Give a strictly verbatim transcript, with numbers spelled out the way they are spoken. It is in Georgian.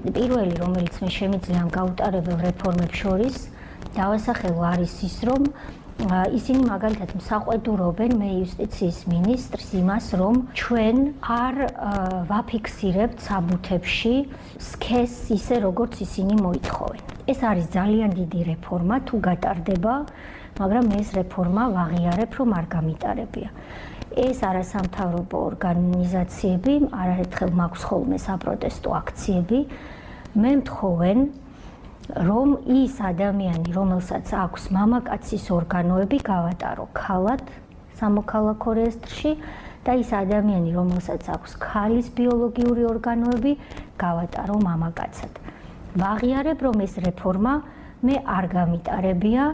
პირველი, რომელიც მე შემიძლია ამ გაუტარებელ რეფორმებს შორის დავასახელო არის ის, რომ ისინი მაგალითად მსაყვედურობენ მე იუსტიციის მინისტრს იმას, რომ ჩვენ არ ვაფიქსირებთ საბუთებში სქესს ისე, როგორც ისინი მოითხოვენ. ეს არის ძალიან დიდი რეფორმა, თუ გატარდება, მაგრამ ეს რეფორმა ვაღიარებ, რომ არ გამიტარებია. ეს არასამთავრობო ორგანიზაციები, არაერთხელ მაქვს ხოლმე საპროტესტო აქციები, მე მთხოვენ, რომ ის ადამიანი, რომელსაც აქვს მამაკაცის ორგანოები, გავატარო ქალად სამოქალაქო რეესტრში და ის ადამიანი, რომელსაც აქვს ქალის ბიოლოგიური ორგანოები, გავატარო მამაკაცად. ვაღიარებ, რომ ეს რეფორმა მე არ გამიტარებია